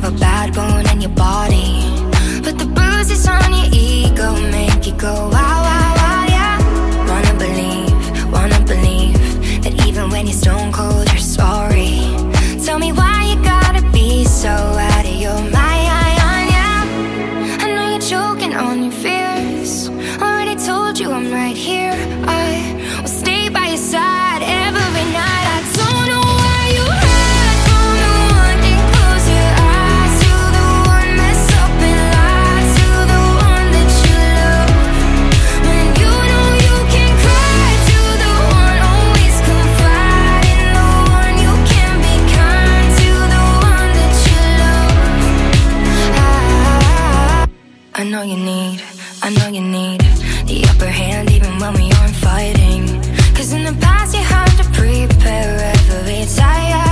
a bad bone in your body, but the bruises on your ego make you go wow, wow, wow, yeah. Wanna believe that even when you're stone cold, you're sorry. Tell me why you gotta be so out of your mind, yeah. I know you're choking on your fears. Already told you I'm right here. I will stay by your side every night. I don't know why you hide from the one and close your eyes to the one mess up and lie to the one that you love. When you know you can cry to the one, always confide in the one. You can be kind to the one that you love. I know you need the upper hand even when we aren't fighting. 'Cause in the past you had to prepare every time.